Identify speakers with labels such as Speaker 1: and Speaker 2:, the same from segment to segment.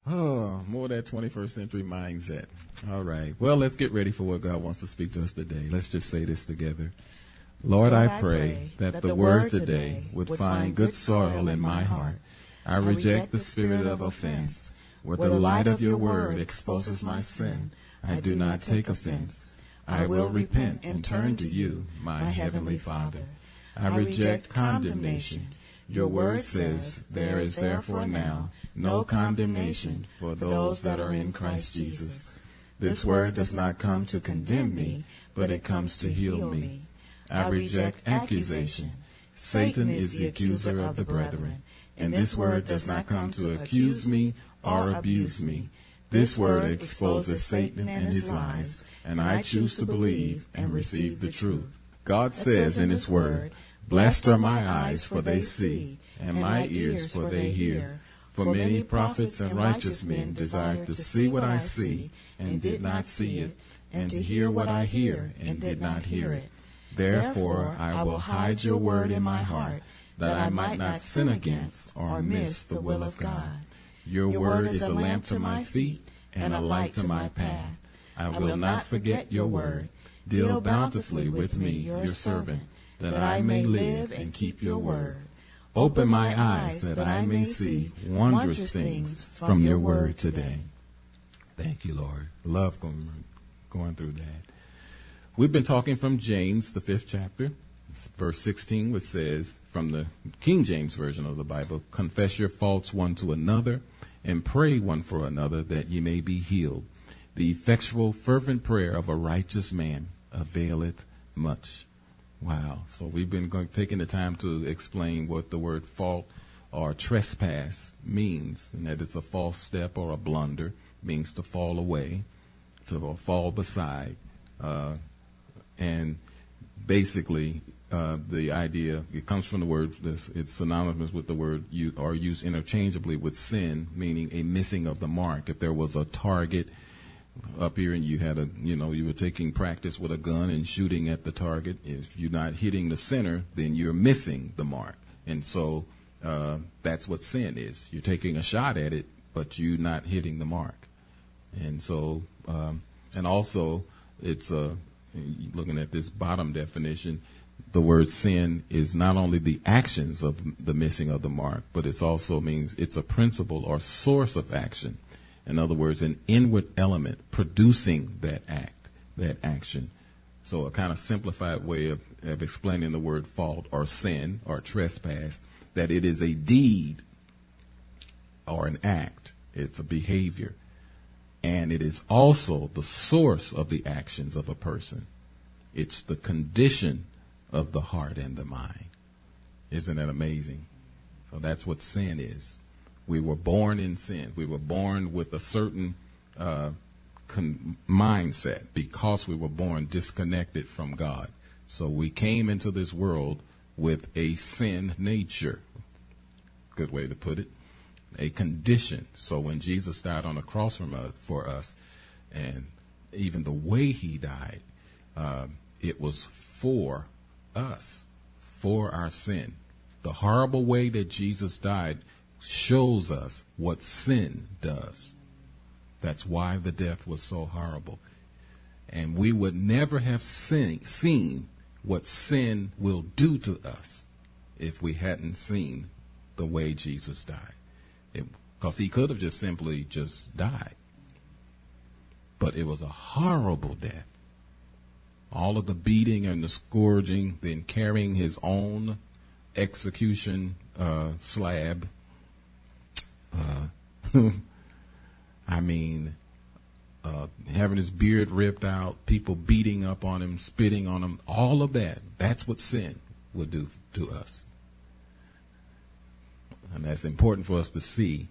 Speaker 1: Oh, more of that 21st century mindset. All right. Well, let's get ready for what God wants to speak to us today. Let's just say this together. Lord, I pray that the word today would find good soil in my heart. I reject the spirit of offense. Where the light of your word exposes my sin, I do not take offense. I will repent and turn to you, my heavenly Father. I reject condemnation. Your word says, there is therefore now no condemnation for those that are in Christ Jesus. This word does not come to condemn me, but it comes to heal me. I reject accusation. Satan is the accuser of the brethren, and this word does not come to accuse me or abuse me. This word exposes Satan and his lies, and I choose to believe and receive the truth. God says in his word, blessed are my eyes, for they see, and my ears, for they hear. For many prophets and righteous men desired to see what I see, and did not see it, and to hear what I hear, and did not hear it. Therefore I will hide your word in my heart, that I might not sin against or miss the will of God. Your word is a lamp to my feet, and a light to my path. I will not forget your word. Deal bountifully with me, your servant, that I may live and keep your word. Open my eyes that I may see wondrous things from your word today. Thank you, Lord. Love going through that. We've been talking from James, the 5th chapter, verse 16, which says, from the King James Version of the Bible, confess your faults one to another and pray one for another that ye may be healed. The effectual, fervent prayer of a righteous man availeth much. Wow. So we've been taking the time to explain what the word fault or trespass means, and that it's a false step or a blunder, means to fall away, to fall beside. And basically, the idea, it comes from the word, it's synonymous with the word, or used interchangeably with sin, meaning a missing of the mark. If there was a target up here and you had you were taking practice with a gun and shooting at the target, if you're not hitting the center, then you're missing the mark. And so that's what sin is. You're taking a shot at it, but you're not hitting the mark. And so, and also, it's looking at this bottom definition, the word sin is not only the actions of the missing of the mark, but it also means it's a principle or source of action. In other words, an inward element producing that act, that action. So a kind of simplified way of explaining the word fault or sin or trespass, that it is a deed or an act. It's a behavior. And it is also the source of the actions of a person. It's the condition of the heart and the mind. Isn't that amazing? So that's what sin is. We were born in sin. We were born with a certain mindset because we were born disconnected from God. So we came into this world with a sin nature. Good way to put it. A condition. So when Jesus died on the cross for us, and even the way he died, it was for us, for our sin. The horrible way that Jesus died shows us what sin does. That's why the death was so horrible. And we would never have seen what sin will do to us if we hadn't seen the way Jesus died. Because he could have just simply died. But it was a horrible death. All of the beating and the scourging, then carrying his own execution slab. I mean, having his beard ripped out, people beating up on him, spitting on him, all of that. That's what sin would do to us. And that's important for us to see.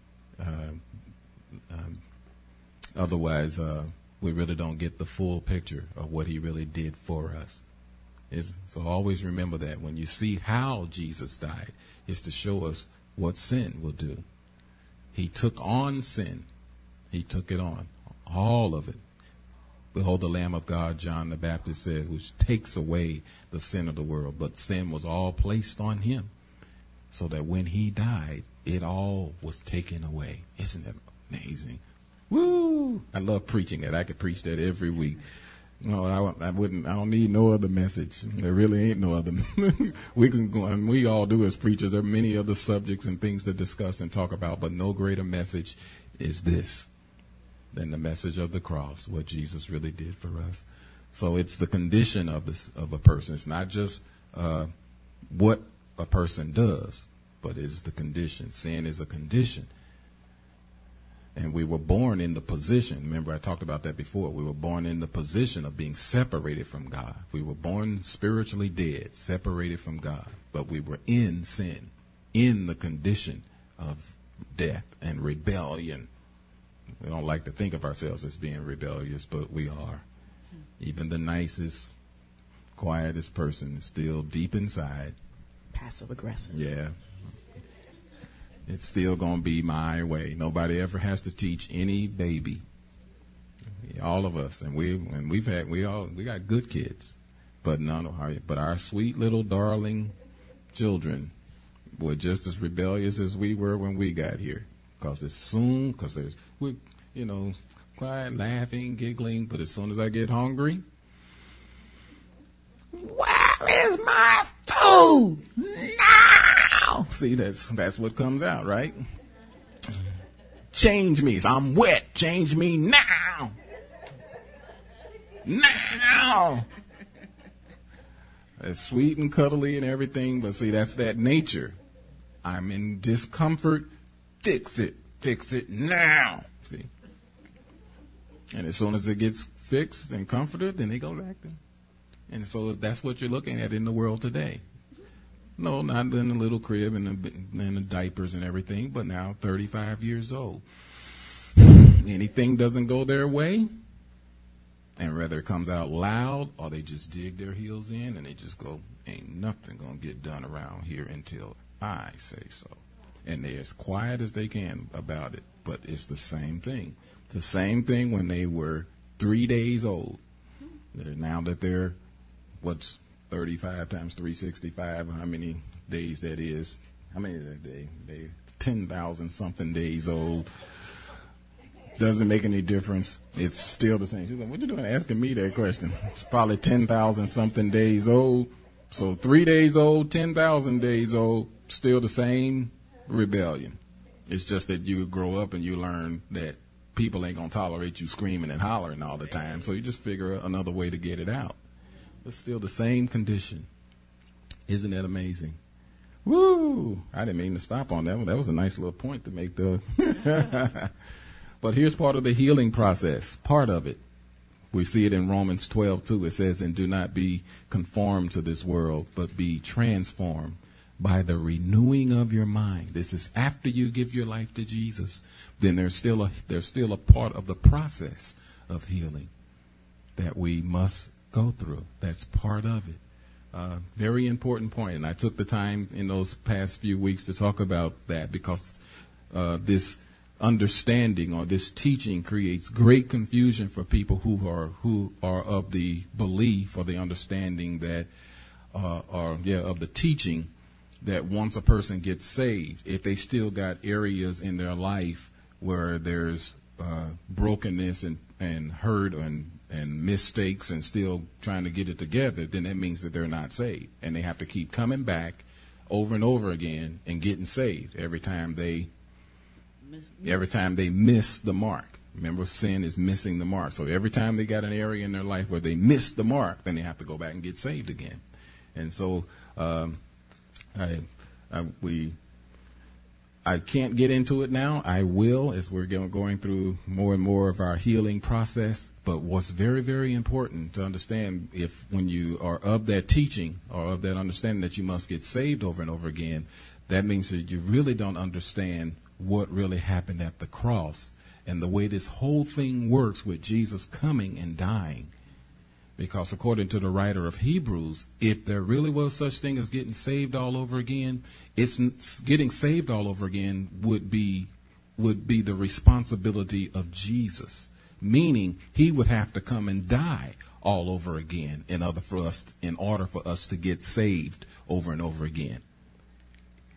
Speaker 1: Otherwise, we really don't get the full picture of what he really did for us. So always remember that when you see how Jesus died, is to show us what sin will do. He took on sin. He took it on, all of it. Behold the Lamb of God, John the Baptist said, which takes away the sin of the world. But sin was all placed on him, so that when he died, it all was taken away. Isn't it amazing. Woo! I love preaching it. I could preach that every week. No, I wouldn't. I don't need no other message. There really ain't no other. We can go, and we all do as preachers. There are many other subjects and things to discuss and talk about, but no greater message is this than the message of the cross, what Jesus really did for us. So it's the condition of a person. It's not just what a person does, but it's the condition. Sin is a condition. And we were born in the position. Remember, I talked about that before. We were born in the position of being separated from God. We were born spiritually dead, separated from God. But we were in sin, in the condition of death and rebellion. We don't like to think of ourselves as being rebellious, but we are. Even the nicest, quietest person is still deep inside.
Speaker 2: Passive aggressive.
Speaker 1: Yeah. It's still going to be my way. Nobody ever has to teach any baby. All of us. And we got good kids. But our sweet little darling children were just as rebellious as we were when we got here. We're quiet, laughing, giggling, but as soon as I get hungry, where is my food? Now! See, that's what comes out, right? Change me. I'm wet. Change me now. Now! It's sweet and cuddly and everything, but see, that's that nature. I'm in discomfort. Fix it. Fix it now. See? And as soon as it gets fixed and comforted, then they go back to. And so that's what you're looking at in the world today. No, not in the little crib and the diapers and everything, but now 35 years old. Anything doesn't go their way, and whether it comes out loud or they just dig their heels in and they just go, ain't nothing going to get done around here until I say so. And they're as quiet as they can about it, but it's the same thing. The same thing when they were 3 days old. Now that they're, 35 times 365, how many days that is? How many is that day? They 10,000 something days old. Doesn't make any difference. It's still the same. She's like, what you doing asking me that question? It's probably 10,000 something days old. So 3 days old, 10,000 days old, still the same rebellion. It's just that you grow up and you learn that people ain't going to tolerate you screaming and hollering all the time. So you just figure another way to get it out. But still the same condition. Isn't that amazing? Woo! I didn't mean to stop on that one. That was a nice little point to make, though. But here's part of the healing process. Part of it. We see it in Romans 12:2. It says, and do not be conformed to this world, but be transformed by the renewing of your mind. This is after you give your life to Jesus. Then there's still a part of the process of healing that we must go through. That's part of it. Very important point. And I took the time in those past few weeks to talk about that because this understanding or this teaching creates great confusion for people who are of the belief or the understanding that of the teaching that once a person gets saved, if they still got areas in their life where there's brokenness and hurt and mistakes and still trying to get it together, then that means that they're not saved. And they have to keep coming back over and over again and getting saved every time they miss the mark. Remember, sin is missing the mark. So every time they got an area in their life where they missed the mark, then they have to go back and get saved again. And so I can't get into it now. I will as we're going through more and more of our healing process. But what's very, very important to understand, if when you are of that teaching or of that understanding that you must get saved over and over again, that means that you really don't understand what really happened at the cross and the way this whole thing works with Jesus coming and dying. Because according to the writer of Hebrews, if there really was such thing as getting saved all over again, it's getting saved all over again would be the responsibility of Jesus. Meaning he would have to come and die all over again in order for us to get saved over and over again.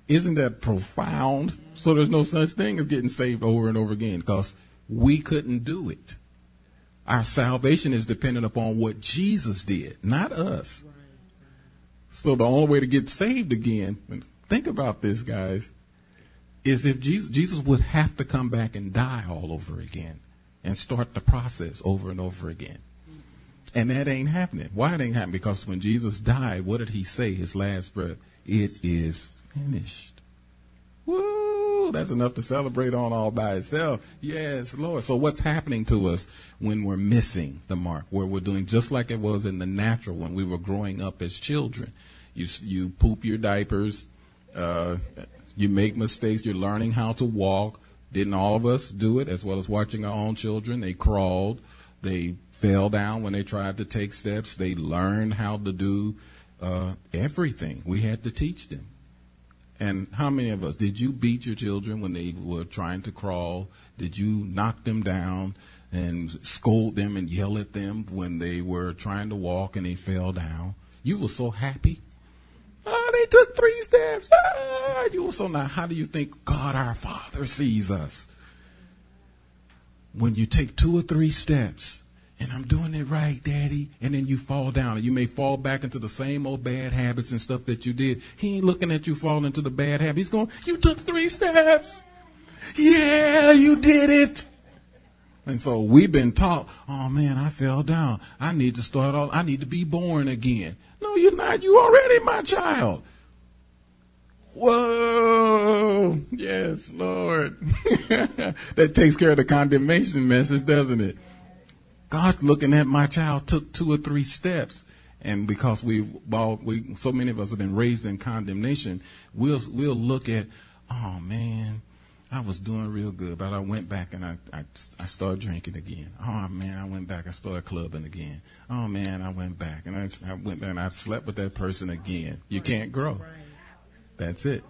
Speaker 1: Isn't that profound? So there's no such thing as getting saved over and over again because we couldn't do it. Our salvation is dependent upon what Jesus did, not us. So the only way to get saved again, think about this, guys, is if Jesus would have to come back and die all over again and start the process over and over again. And that ain't happening. Why it ain't happening? Because when Jesus died, what did he say? His last breath, it is finished. Woo! That's enough to celebrate on all by itself. Yes, Lord. So what's happening to us when we're missing the mark, where we're doing just like it was in the natural when we were growing up as children? You poop your diapers, you make mistakes, you're learning how to walk. Didn't all of us do it, as well as watching our own children? They crawled, they fell down when they tried to take steps, they learned how to do everything. We had to teach them. And how many of us, did you beat your children when they were trying to crawl? Did you knock them down and scold them and yell at them when they were trying to walk and they fell down? You were so happy. Oh, they took 3 steps. Ah, you were so now. How do you think God our Father sees us? When you take 2 or 3 steps, and I'm doing it right, Daddy, and then you fall down, and you may fall back into the same old bad habits and stuff that you did. He ain't looking at you fall into the bad habit. He's going, you took 3 steps. Yeah, you did it. And so we've been taught, oh man, I fell down. I need to start all. I need to be born again. No, you're not. You already my child. Whoa. Yes, Lord. That takes care of the condemnation message, doesn't it? God's looking at my child took 2 or 3 steps. And because so many of us have been raised in condemnation, we'll look at, oh man, I was doing real good, but I went back and I started drinking again. Oh man, I went back, I started clubbing again. Oh man, I went back and I went back and I slept with that person again. You can't grow. That's it.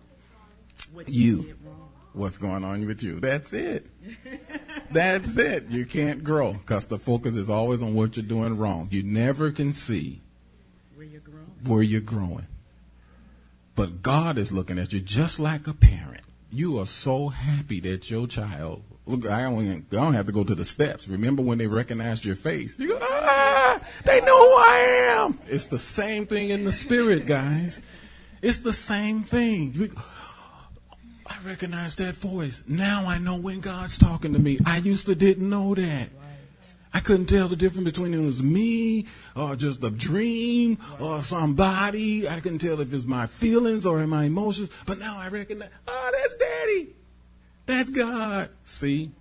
Speaker 1: What's going on with you? That's it. That's it. You can't grow because the focus is always on what you're doing wrong. You never can see where you're growing. But God is looking at you just like a parent. You are so happy that your child, look, I don't have to go to the steps. Remember when they recognized your face? You go, they know who I am. It's the same thing in the spirit, guys. It's the same thing. I recognize that voice. Now I know when God's talking to me. I used to didn't know that. I couldn't tell the difference between it was me or just a dream or somebody. I couldn't tell if it's my feelings or my emotions. But now I recognize, that's Daddy. That's God. See?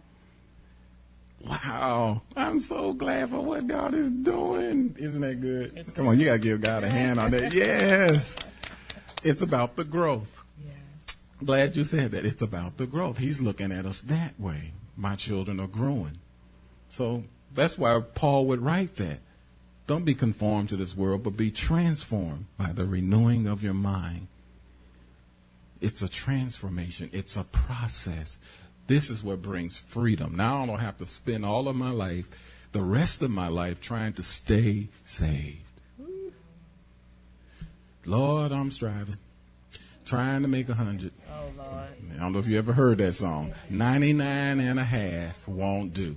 Speaker 1: Wow. I'm so glad for what God is doing. Isn't that good? Come on, you got to give God a hand on that. Yes. It's about the growth. Glad you said that. It's about the growth. He's looking at us that way. My children are growing. So that's why Paul would write that. Don't be conformed to this world, but be transformed by the renewing of your mind. It's a transformation. It's a process. This is what brings freedom. Now I don't have to spend all of my life, the rest of my life, trying to stay saved. Lord, I'm striving. Trying to make 100.
Speaker 2: Oh, Lord.
Speaker 1: I don't know if you ever heard that song. 99 and a half won't do.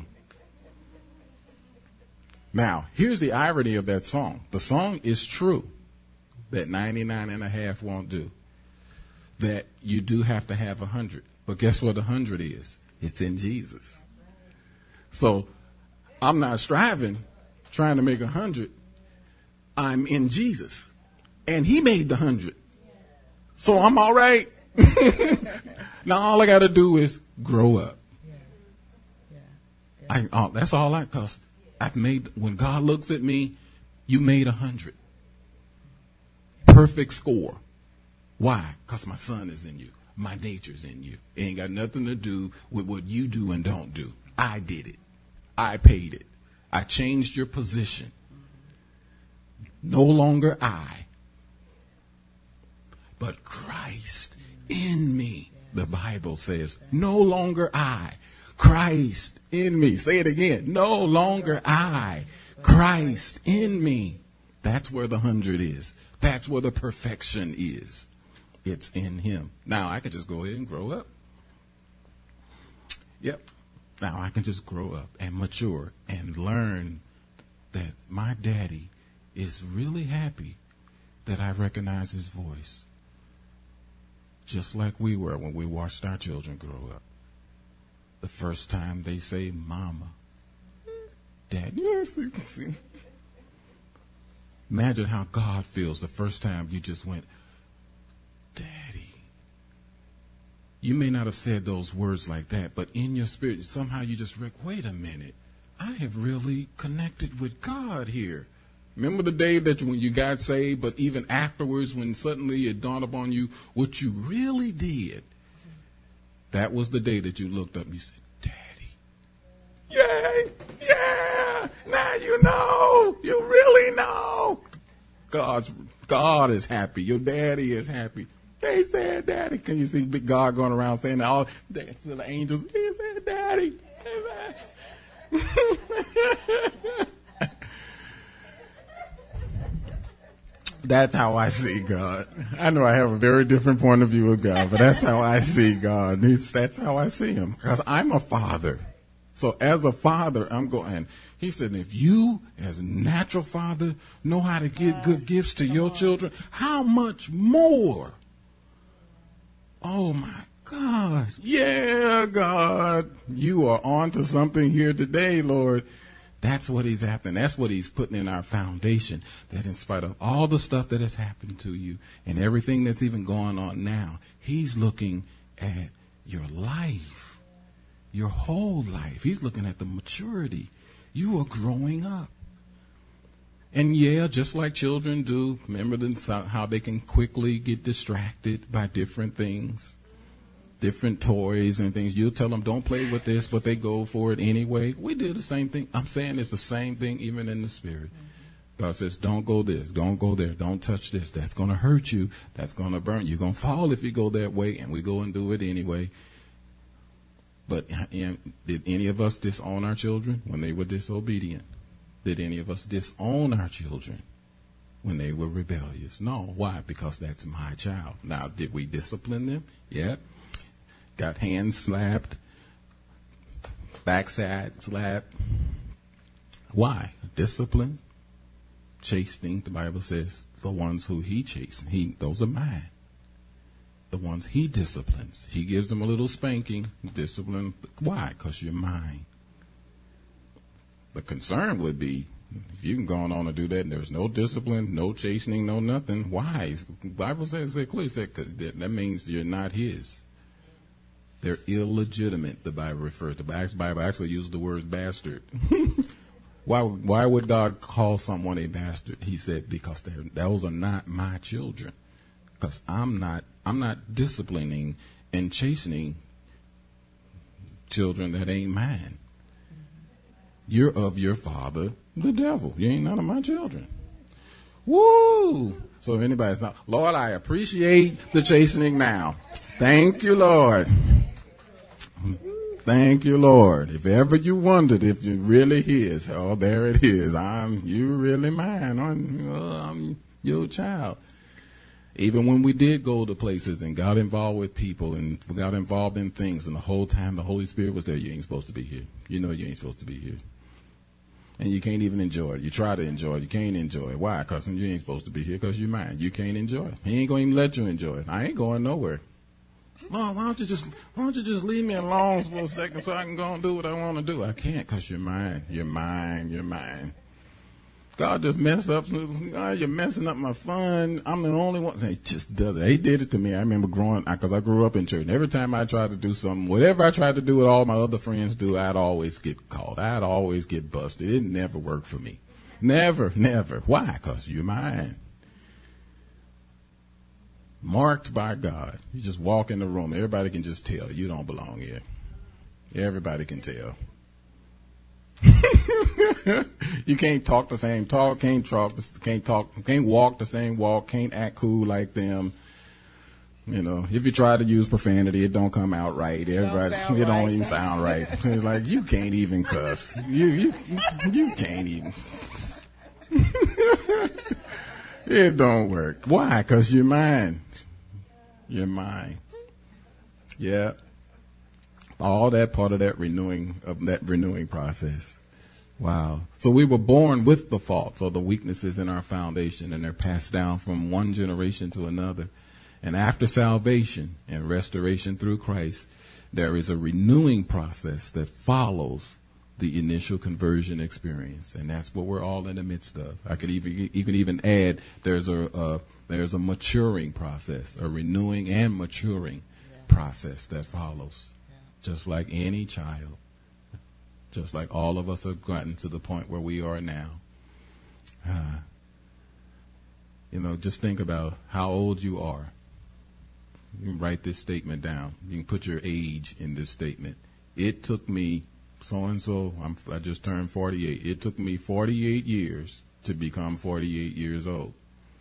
Speaker 1: Now, here's the irony of that song. The song is true that 99 and a half won't do. That you do have to have 100. But guess what 100 is? It's in Jesus. So I'm not striving, trying to make 100. I'm in Jesus. And he made the 100. So I'm all right. Now all I got to do is grow up. That's all because I've made, when God looks at me, you made 100. Perfect score. Why? Because my son is in you. My nature's in you. It ain't got nothing to do with what you do and don't do. I did it. I paid it. I changed your position. No longer I, but Christ in me. The Bible says, no longer I, Christ in me. Say it again. No longer I, Christ in me. That's where the 100 is. That's where the perfection is. It's in him. Now I can just go ahead and grow up. Yep. Now I can just grow up and mature and learn that my daddy is really happy that I recognize his voice. Just like we were when we watched our children grow up. The first time they say, Mama, Dad. Yes, see. Imagine how God feels the first time you just went, Daddy. You may not have said those words like that, but in your spirit, somehow you just wait a minute. I have really connected with God here. Remember the day that when you got saved, but even afterwards when suddenly it dawned upon you what you really did? That was the day that you looked up and you said, Daddy. Yay! Yeah! Now you know! You really know! God is happy. Your daddy is happy. They said Daddy. Can you see big God going around saying that all to the angels? He said Daddy. That's how I see God. I know I have a very different point of view of God, but that's how I see God. That's how I see him, because I'm a father. So as a father, I'm going, he said, if you as a natural father know how to give good gifts to your children, how much more? Oh my God. Yeah, God, you are on to something here today, Lord. That's what he's happening. That's what he's putting in our foundation, that in spite of all the stuff that has happened to you and everything that's even going on now, he's looking at your life, your whole life. He's looking at the maturity. You are growing up. And yeah, just like children do, remember how they can quickly get distracted by different things. Different toys and things. You'll tell them, don't play with this, but they go for it anyway. We do the same thing. I'm saying it's the same thing even in the spirit. God says, don't go this, don't go there, don't touch this. That's going to hurt you. That's going to burn you. You're going to fall if you go that way, and we go and do it anyway. But did any of us disown our children when they were disobedient? Did any of us disown our children when they were rebellious? No. Why? Because that's my child. Now, did we discipline them? Yeah. Got hands slapped, backside slapped. Why? Discipline, chastening. The Bible says the ones who he chastens, those are mine. The ones he disciplines, he gives them a little spanking, discipline. Why? Because you're mine. The concern would be if you can go on to do that and there's no discipline, no chastening, no nothing. Why? The Bible says it clearly, that means you're not his. They're illegitimate, the Bible refers to. The Bible actually uses the word bastard. Why would God call someone a bastard? He said, because those are not my children. Because I'm not disciplining and chastening children that ain't mine. You're of your father, the devil. You ain't none of my children. Woo! So if anybody's not, Lord, I appreciate the chastening now. Thank you, Lord. Thank you, Lord. If ever you wondered if you really his, oh, there it is. You really mine. I'm your child. Even when we did go to places and got involved with people and got involved in things, and the whole time the Holy Spirit was there, you ain't supposed to be here. You know you ain't supposed to be here. And you can't even enjoy it. You try to enjoy it. You can't enjoy it. Why? Because you ain't supposed to be here, because you're mine. You can't enjoy it. He ain't going to even let you enjoy it. I ain't going nowhere. Mom, why don't you just leave me alone for a second so I can go and do what I want to do? I can't, because you're mine. You're mine. You're mine. God just messed up. You're messing up my fun. I'm the only one. He just does it. He did it to me. I remember because I grew up in church. And every time I tried to do something, whatever I tried to do with all my other friends do, I'd always get caught. I'd always get busted. It never worked for me. Never, never. Why? Because you're mine. Marked by God. You just walk in the room. Everybody can just tell you don't belong here. Everybody can tell. You can't talk the same talk, can't walk the same walk, can't act cool like them. You know, if you try to use profanity, it don't come out right. Everybody, it don't even sound right. It's like, you can't even cuss. You can't even. It don't work. Why? Because you're mine. your mind. Yeah. All that part of that renewing process. Wow. So we were born with the faults or the weaknesses in our foundation, and they're passed down from one generation to another. And after salvation and restoration through Christ, there is a renewing process that follows the initial conversion experience, and that's what we're all in the midst of. I could even add there's a maturing process, a renewing and maturing process that follows, just like any child. Just like all of us have gotten to the point where we are now. Just think about how old you are. You can write this statement down. You can put your age in this statement. It took me so-and-so, I just turned 48. It took me 48 years to become 48 years old.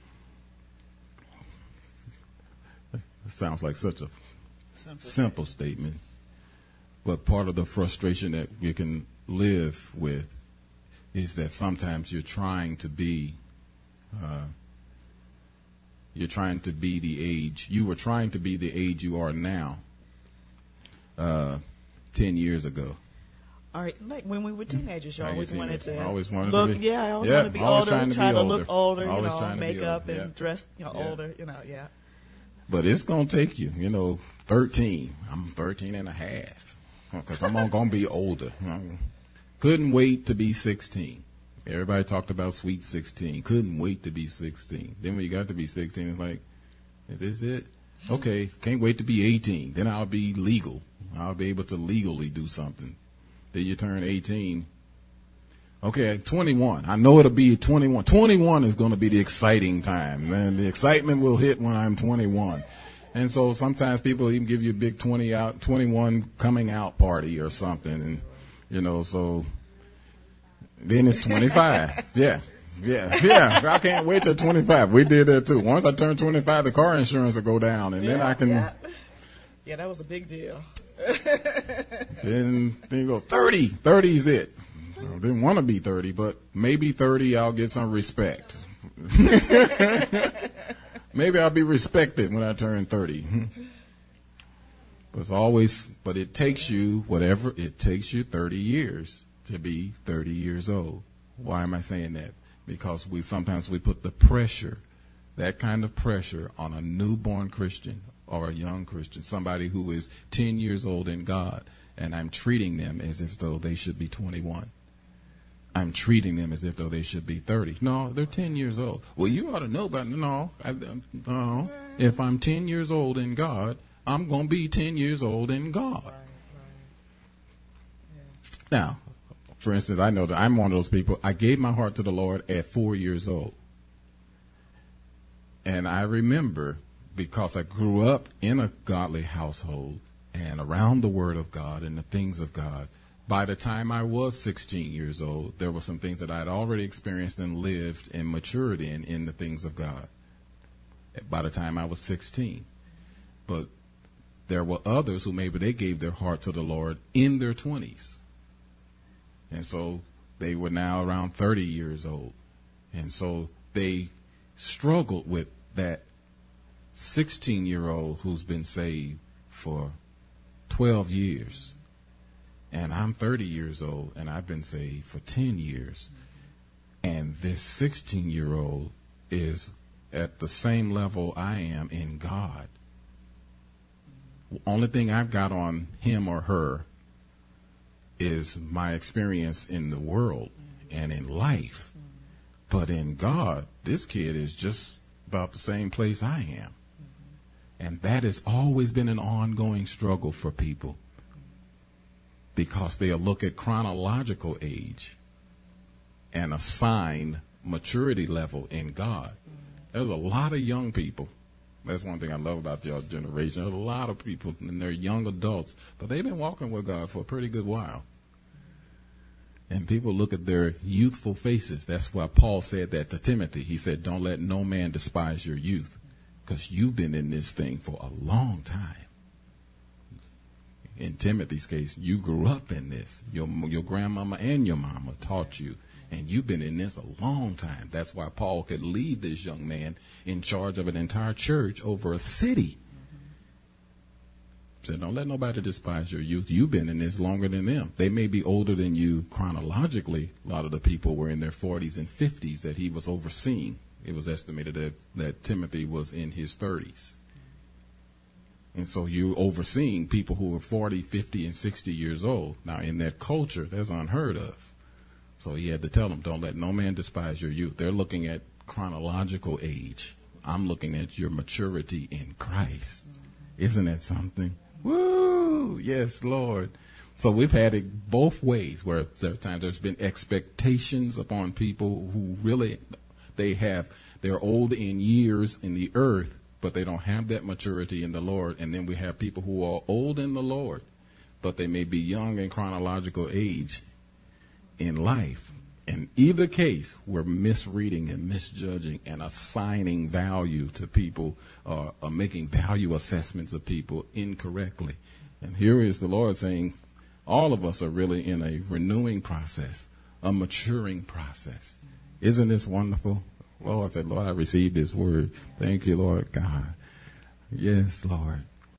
Speaker 1: It sounds like such a simple statement. But part of the frustration that you can live with is that sometimes you're trying to be the age. You were trying to be the age you are now 10 years ago.
Speaker 2: All right, like when we were teenagers, you always wanted to
Speaker 1: look.
Speaker 2: To be, I always wanted to be older, trying to look older, makeup and dress, older, yeah.
Speaker 1: But it's going to take you, 13. I'm 13 and a half. Because I'm going to be older. Couldn't wait to be 16. Everybody talked about sweet 16. Couldn't wait to be 16. Then when you got to be 16, it's like, is this it? Okay, can't wait to be 18. Then I'll be legal. I'll be able to legally do something. Then you turn 18. Okay, 21. I know it'll be 21. 21 is going to be the exciting time. And the excitement will hit when I'm 21. And so sometimes people even give you a big 21 coming out party or something. And, so then it's 25. Yeah. I can't wait till 25. We did that too. Once I turn 25, the car insurance will go down and then I can.
Speaker 2: Yeah, that was a big deal.
Speaker 1: Then you go 30. 30 is it. I didn't want to be 30, but maybe 30 I'll get some respect. Maybe I'll be respected when I turn 30. But it takes you 30 years to be 30 years old. Why am I saying that? Because sometimes we put the pressure, that kind of pressure, on a newborn Christian or a young Christian, somebody who is 10 years old in God, and I'm treating them as if though they should be 21. I'm treating them as if though they should be 30. No, they're 10 years old. Well, you ought to know about it. No. If I'm 10 years old in God, I'm going to be 10 years old in God. Right. Yeah. Now, for instance, I know that I'm one of those people. I gave my heart to the Lord at 4 years old. And I remember, because I grew up in a godly household and around the Word of God and the things of God, by the time I was 16 years old, there were some things that I had already experienced and lived and matured in the things of God. By the time I was 16. But there were others who maybe they gave their heart to the Lord in their 20s. And so they were now around 30 years old. And so they struggled with that 16-year-old who's been saved for 12 years. And I'm 30 years old, and I've been saved for 10 years. And this 16-year-old is at the same level I am in God. Only thing I've got on him or her is my experience in the world and in life. But in God, this kid is just about the same place I am. And that has always been an ongoing struggle for people, because they'll look at chronological age and assign maturity level in God. There's a lot of young people. That's one thing I love about your generation. There's a lot of people, and they're young adults, but they've been walking with God for a pretty good while. And people look at their youthful faces. That's why Paul said that to Timothy. He said, don't let no man despise your youth, because you've been in this thing for a long time. In Timothy's case, you grew up in this. Your grandmama and your mama taught you, and you've been in this a long time. That's why Paul could leave this young man in charge of an entire church over a city, Said, don't let nobody despise your youth. You've been in this longer than them. They may be older than you chronologically. A lot of the people were in their 40s and 50s that he was overseeing. It was estimated that Timothy was in his 30s. And so you're overseeing people who are 40, 50, and 60 years old. Now, in that culture, that's unheard of. So he had to tell them, don't let no man despise your youth. They're looking at chronological age. I'm looking at your maturity in Christ. Isn't that something? Woo! Yes, Lord. So we've had it both ways, where there are times there's been expectations upon people who really, they're old in years in the earth, but they don't have that maturity in the Lord. And then we have people who are old in the Lord, but they may be young in chronological age in life. In either case, we're misreading and misjudging and assigning value to people, making value assessments of people incorrectly. And here is the Lord saying, all of us are really in a renewing process, a maturing process. Isn't this wonderful? Lord, I said, Lord, I received this word. Thank you, Lord God. Yes, Lord.